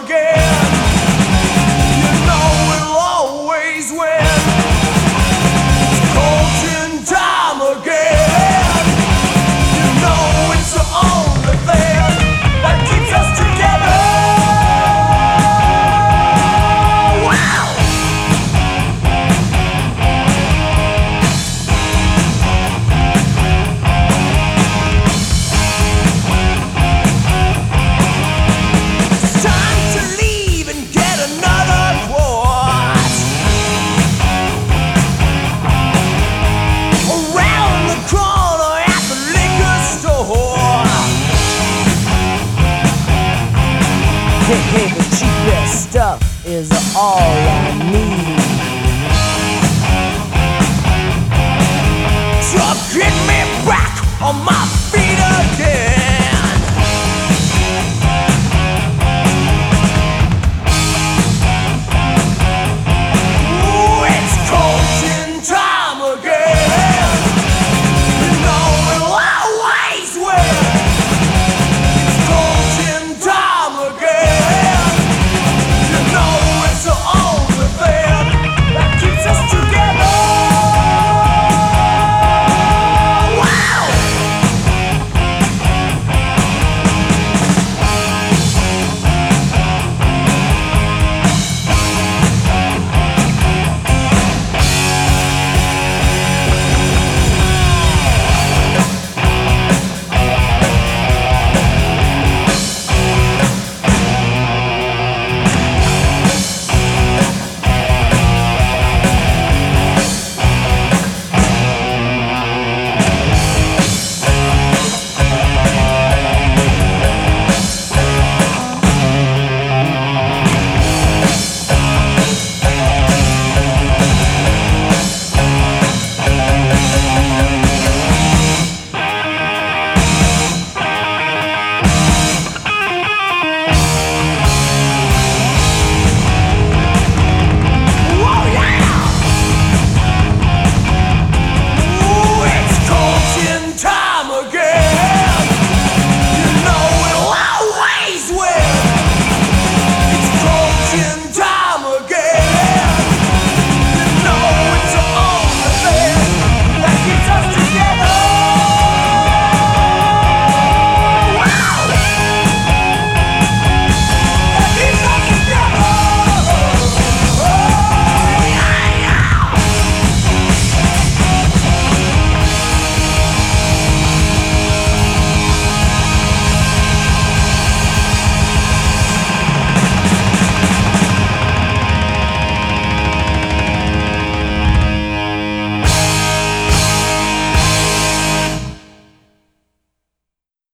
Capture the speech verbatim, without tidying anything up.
again. You know we'll always win. It's coaching time again. You know it's the only thing that keeps us together. Wow! It's time to leave and get another quart. Around the corner at the liquor store. Hey, hey, the cheapest stuff is all I need. So get me back on my